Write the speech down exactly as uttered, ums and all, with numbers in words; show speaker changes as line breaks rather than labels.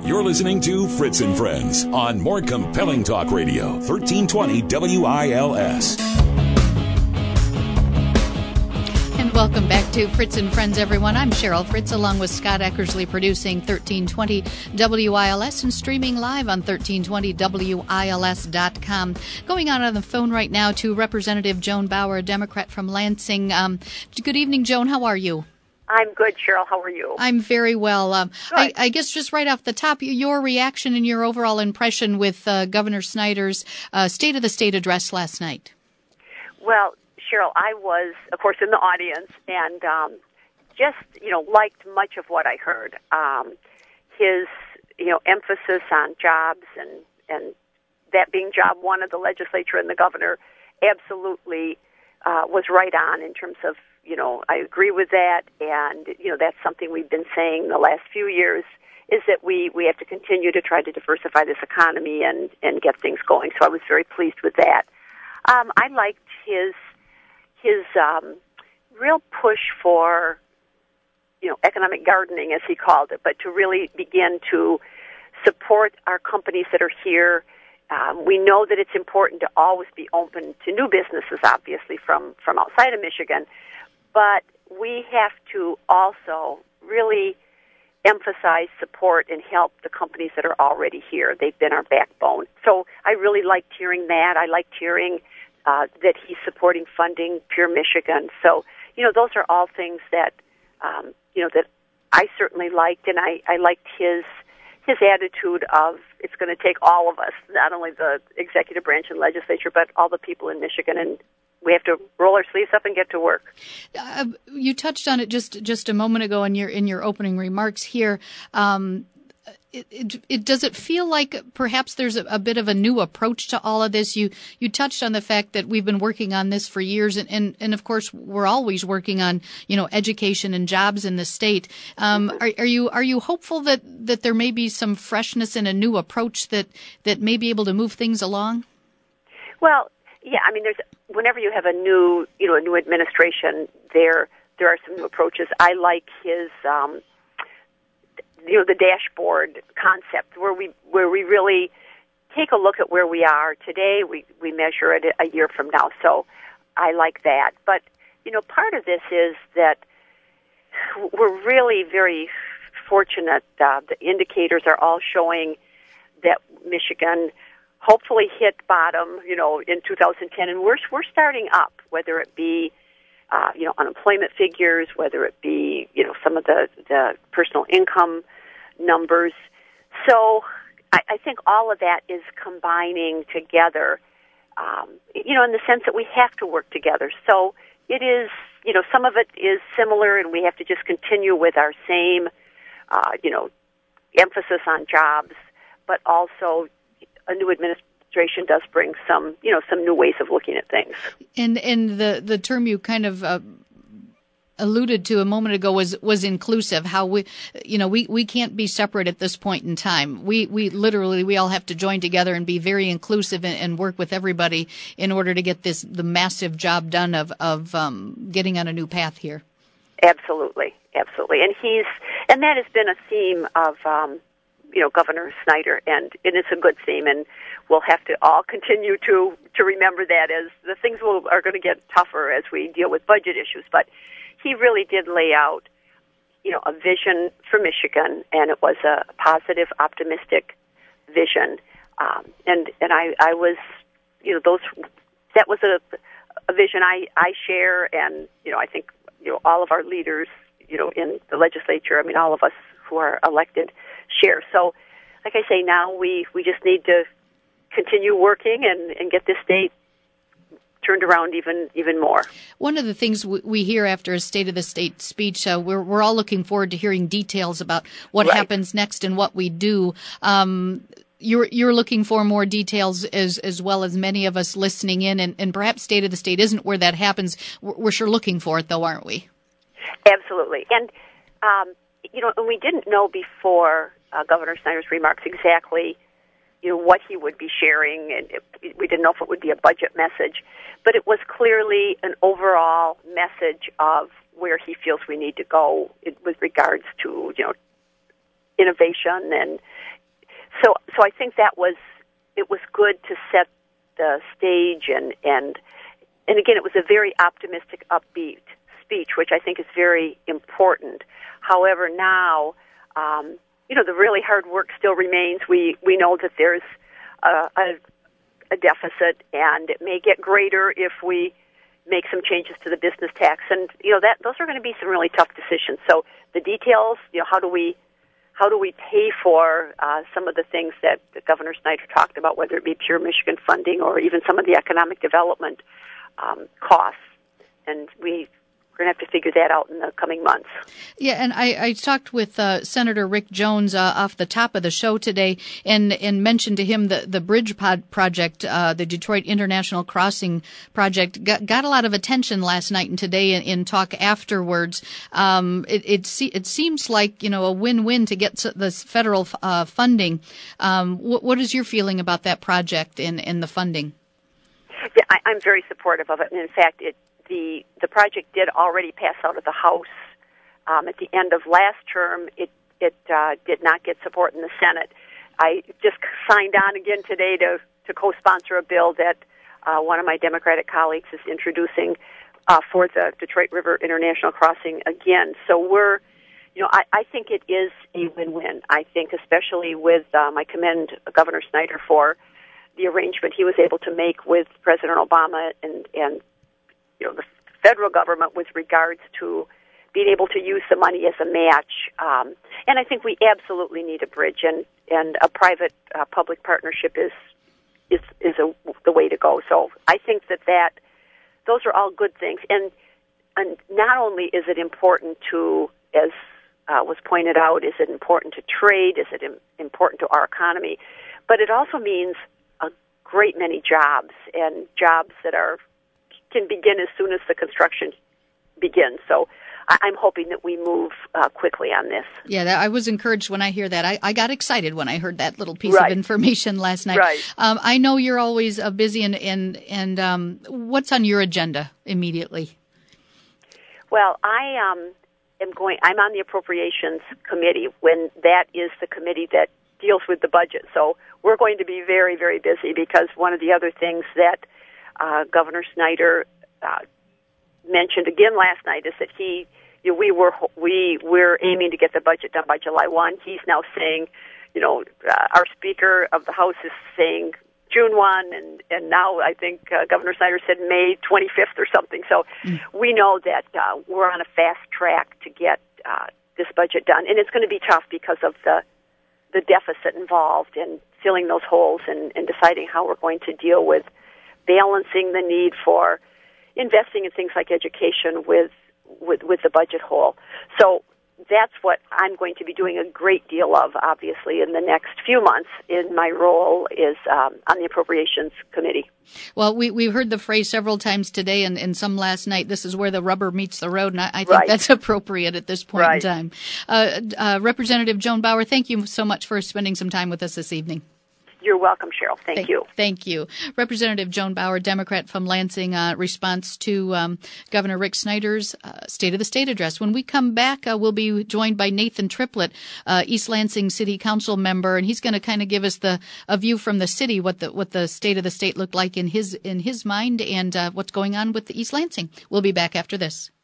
You're listening to Fritz and Friends on More Compelling Talk Radio, thirteen twenty W I L S.
And welcome back to Fritz and Friends, everyone. I'm Cheryl Fritz, along with Scott Eckersley, producing thirteen twenty W I L S and streaming live on thirteen twenty W I L S dot com. Going on on the phone right now to Representative Joan Bauer, a Democrat from Lansing. Um, good evening, Joan. How are you?
I'm good, Cheryl. How are you?
I'm very well. Um, I, I guess just right off the top, your reaction and your overall impression with uh, Governor Snyder's uh, State of the State address last night.
Well, Cheryl, I was, of course, in the audience and um, just, you know, liked much of what I heard. Um, his, you know, emphasis on jobs and, and that being job one of the legislature and the governor absolutely uh, was right on in terms of, you know, I agree with that, and, you know, that's something we've been saying the last few years, is that we, we have to continue to try to diversify this economy and, and get things going. So I was very pleased with that. Um, I liked his his um, real push for, you know, economic gardening, as he called it, but to really begin to support our companies that are here. Um, we know that it's important to always be open to new businesses, obviously, from, from outside of Michigan. But we have to also really emphasize, support, and help the companies that are already here. They've been our backbone. So I really liked hearing that. I liked hearing uh, that he's supporting funding Pure Michigan. So, you know, those are all things that, um, you know, that I certainly liked, and I, I liked his his attitude of it's going to take all of us, not only the executive branch and legislature, but all the people in Michigan, and we have to roll our sleeves up and get to work.
Uh, you touched on it just just a moment ago in your in your opening remarks here. Um, it, it, it does it feel like perhaps there's a, a bit of a new approach to all of this? You you touched on the fact that we've been working on this for years, and, and, and of course we're always working on, you know, education and jobs in the state. Um, are, are you are you hopeful that, that there may be some freshness and a new approach that, that may be able to move things along?
Well, yeah, I mean, there's whenever you have a new, you know, a new administration, there there are some new approaches. I like his, um, you know, the dashboard concept where we where we really take a look at where we are today. We we measure it a year from now. So I like that. But you know, part of this is that we're really very fortunate. Uh, the indicators are all showing that Michigan hopefully hit bottom, you know, in two thousand ten, and we're we're starting up. Whether it be, uh, you know, unemployment figures, whether it be, you know, some of the the personal income numbers. So I, I think all of that is combining together, um, you know, in the sense that we have to work together. So it is, you know, some of it is similar, and we have to just continue with our same, uh, you know, emphasis on jobs, but also a new administration does bring some, you know, some new ways of looking at things.
And and the, the term you kind of uh, alluded to a moment ago was was inclusive. How we, you know, we, we can't be separate at this point in time. We we literally we all have to join together and be very inclusive and, and work with everybody in order to get this the massive job done of of um, getting on a new path here.
Absolutely, absolutely, and he's and that has been a theme of. Um, you know, Governor Snyder, and, and it's a good theme, and we'll have to all continue to, to remember that as the things will, are going to get tougher as we deal with budget issues. But he really did lay out, you know, a vision for Michigan, and it was a positive, optimistic vision. Um, and and I, I was, you know, those that was a, a vision I, I share, and, you know, I think, you know, all of our leaders, you know, in the legislature, I mean, all of us who are elected share. So, like I say, now we, we just need to continue working and, and get this state turned around even even more.
One of the things we hear after a State of the State speech, uh, we're we're all looking forward to hearing details about what
right.
happens next and what we do. Um, you're you're looking for more details as as well as many of us listening in, and, and perhaps State of the State isn't where that happens. We're, we're sure looking for it, though, aren't we?
Absolutely, and um, you know, and we didn't know before uh, Governor Snyder's remarks exactly, you know, what he would be sharing, and it, we didn't know if it would be a budget message, but it was clearly an overall message of where he feels we need to go with regards to, you know, innovation and so so I think that was it was good to set the stage, and and and again, it was a very optimistic, upbeat speech, which I think is very important. However, now, um, you know, the really hard work still remains. We we know that there's a, a, a deficit, and it may get greater if we make some changes to the business tax, and you know that those are going to be some really tough decisions. So the details, you know, how do we how do we pay for uh, some of the things that, that Governor Snyder talked about, whether it be pure Michigan funding or even some of the economic development um, costs, and we. We're going to have to figure that out in the coming months.
Yeah, and I, I talked with uh, Senator Rick Jones uh, off the top of the show today, and, and mentioned to him the, the Bridge Pod project, uh, the Detroit International Crossing project, got, got a lot of attention last night and today in, in talk afterwards. Um, it, it, se- it seems like, you know, a win-win to get this federal uh, funding. Um, what, what is your feeling about that project and, and the funding?
Yeah, I, I'm very supportive of it, and in fact, it The the project did already pass out of the House um, at the end of last term. It it uh, did not get support in the Senate. I just signed on again today to, to co-sponsor a bill that uh, one of my Democratic colleagues is introducing uh, for the Detroit River International Crossing again. So we're, you know, I, I think it is a win-win. I think especially with, um, I commend Governor Snyder for the arrangement he was able to make with President Obama and and you know, the federal government with regards to being able to use the money as a match. Um, and I think we absolutely need a bridge, and, and a private-public uh, partnership is is, is a, the way to go. So I think that, that those are all good things. And, and not only is it important to, as uh, was pointed out, is it important to trade, is it im- important to our economy, but it also means a great many jobs, and jobs that are can begin as soon as the construction begins. So I'm hoping that we move uh, quickly on this.
Yeah, that, I was encouraged when I hear that. I, I got excited when I heard that little piece
right.
of information last night.
Right.
Um, I know you're always uh, busy, and and, and um, what's on your agenda immediately?
Well, I um, am going. I'm on the Appropriations Committee, when that is the committee that deals with the budget. So we're going to be very, very busy, because one of the other things that Uh, Governor Snyder uh, mentioned again last night is that he, you know, we were we we're aiming to get the budget done by July first. He's now saying, you know, uh, our Speaker of the House is saying June first, and and now I think uh, Governor Snyder said May twenty-fifth or something. So mm. we know that uh, we're on a fast track to get uh, this budget done, and it's going to be tough because of the the deficit involved in filling those holes and, and deciding how we're going to deal with balancing the need for investing in things like education with, with with the budget hole. So that's what I'm going to be doing a great deal of, obviously, in the next few months. In my role is um, on the Appropriations Committee.
Well, we, we've heard the phrase several times today, and, and some last night, this is where the rubber meets the road, and I, I think
right.
that's appropriate at this point
right.
in time. Uh, uh, Representative Joan Bauer, thank you so much for spending some time with us this evening.
You're welcome, Cheryl. Thank,
thank
you.
Thank you. Representative Joan Bauer, Democrat from Lansing, uh, response to um, Governor Rick Snyder's uh, State of the State address. When we come back, uh, we'll be joined by Nathan Triplett, uh, East Lansing City Council member, and he's going to kind of give us the a view from the city, what the what the State of the State looked like in his in his mind, and uh, what's going on with the East Lansing. We'll be back after this.